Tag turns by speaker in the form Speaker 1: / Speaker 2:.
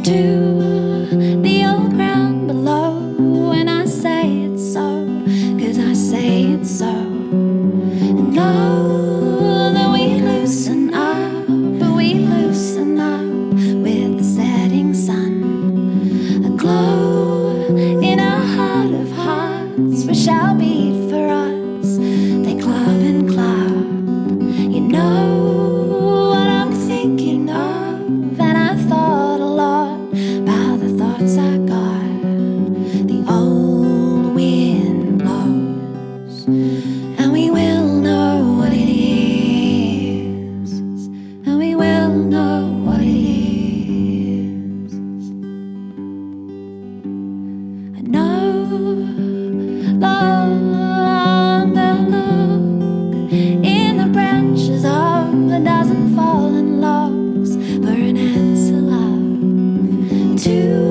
Speaker 1: to the old ground below. And I say it's so, 'cause I say it's so. And know that we loosen up, but we loosen up with the setting sun. A glow in our heart of hearts, which shall beat for us. They club and club. You know what I'm thinking of, and I thought a lot about the thoughts I got. The old wind blows, and we will know what it is, and we will know what it is. I know long the look in the branches of a dozen fallen logs for an answer, love, to